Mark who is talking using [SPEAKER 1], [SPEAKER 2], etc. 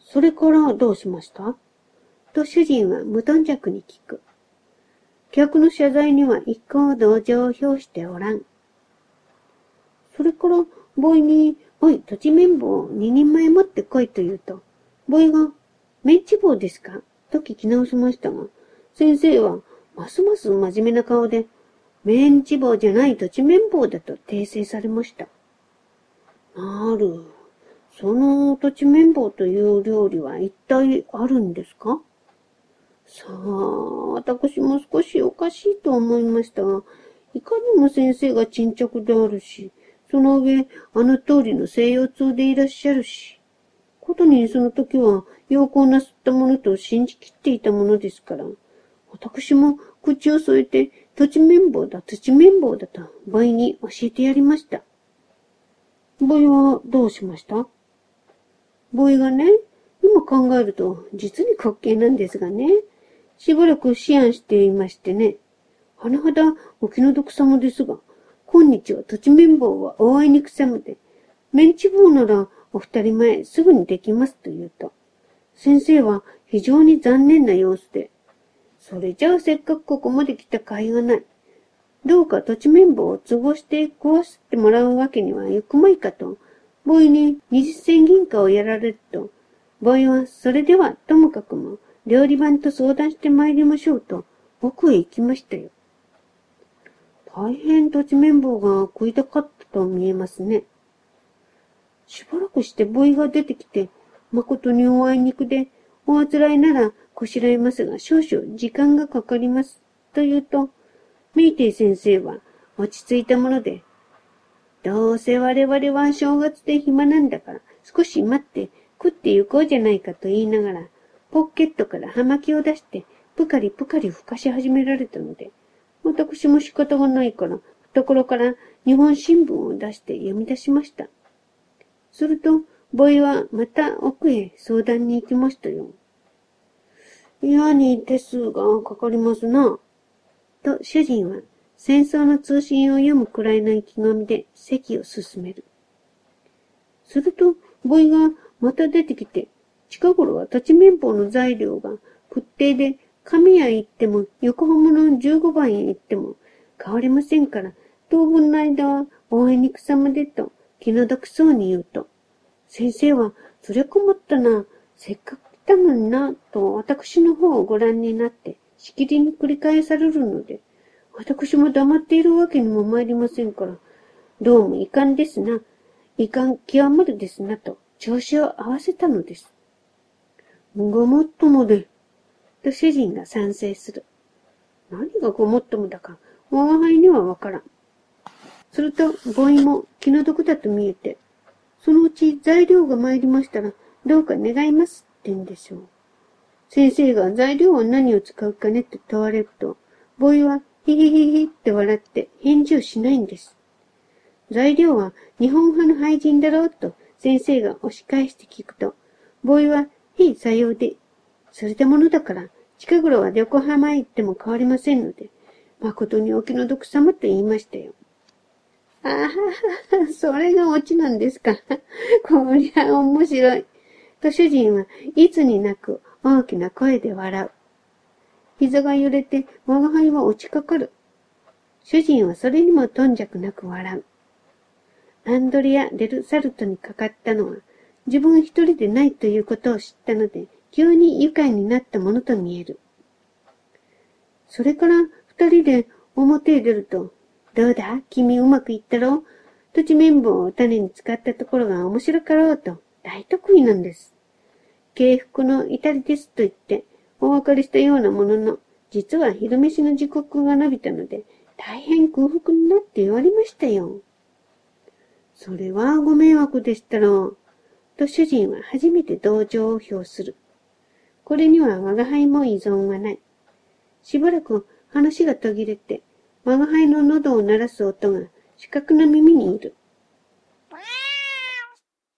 [SPEAKER 1] それからどうしました？と主人は無頓着に聞く。客の謝罪には一向同情を表しておらん。それから、ボーイに、おい、土地綿棒を二人前持ってこいと言うと、ボーイが、メンチ棒ですかと聞き直しましたが、先生は、ますます真面目な顔で、メンチ棒じゃない土地綿棒だと訂正されました。なる。その土地綿棒という料理は一体あるんですか？さあ、私も少しおかしいと思いましたが、いかにも先生が沈着であるし、その上、あの通りの西洋通でいらっしゃるし、ことにその時は陽光なすったものと信じきっていたものですから、私も口を添えて土地綿棒だとボイに教えてやりました。ボイはどうしました？ボイがね、今考えると実に滑稽なんですがね、しばらく思案していましてね、甚だお気の毒様ですが、今日は土地綿棒はおあいにくさまで、メンチ棒ならお二人前すぐにできますと言うと、先生は非常に残念な様子で、それじゃあせっかくここまで来た甲斐がない。どうか土地綿棒を都合して壊してもらうわけにはいくまいかと、ボーイに20銭銀貨をやられると、ボーイはそれではともかくも料理番と相談して参りましょうと奥へ行きましたよ。大変土地綿棒が食いたかったと見えますね。しばらくしてボーイが出てきて、誠におあいにくで、おあつらいならこしらえますが少々時間がかかります。と言うと、メイテイ先生は落ち着いたもので、どうせ我々は正月で暇なんだから少し待って食って行こうじゃないかと言いながら、ポッケットから葉巻を出してぷかりぷかり吹かし始められたので、私も仕方がないから、懐から日本新聞を出して読み出しました。すると、ボイはまた奥へ相談に行きましたよ。嫌に手数がかかりますな。と主人は戦争の通信を読むくらいの意気込みで席を進める。すると、ボイがまた出てきて、近頃は土地綿棒の材料が屈定で、神谷へ行っても横浜の15番へ行っても変わりませんから、当分の間はおあいにくさまでと気の毒そうに言うと、先生はそれこもったな、せっかく来たのにな、と私の方をご覧になって、しきりに繰り返されるので、私も黙っているわけにも参りませんから、どうも遺憾ですな、遺憾極まるですな、と調子を合わせたのです。ごもっともで、と主人が賛成する。何がごもっともだか、我が輩にはわからん。すると、ボーイも気の毒だと見えて、そのうち材料が参りましたら、どうか願いますって言うんでしょう。先生が材料は何を使うかねって問われると、ボーイはヒヒヒヒって笑って返事をしないんです。材料は日本派の俳人だろうと先生が押し返して聞くと、ボーイは、へいさようで、それでものだから、近頃は横浜へ行っても変わりませんので、誠にお気の毒様と言いましたよ。あはは、それがオチなんですか。こりゃ面白い。と主人はいつになく大きな声で笑う。膝が揺れて我が輩は落ちかかる。主人はそれにも頓着なく笑う。アンドレア・デル・サルトにかかったのは自分一人でないということを知ったので急に愉快になったものと見える。それから二人で表へ出ると、どうだ君うまくいったろう土地綿棒を種に使ったところが面白かろうと大得意なんです。敬服の至りですと言ってお別れしたようなものの、実は昼飯の時刻が伸びたので大変空腹になって言われましたよ。それはご迷惑でしたろう。と主人は初めて同情を表する。これには我が輩も異存はない。しばらく話が途切れて、我が輩の喉を鳴らす音が視覚の耳にいる。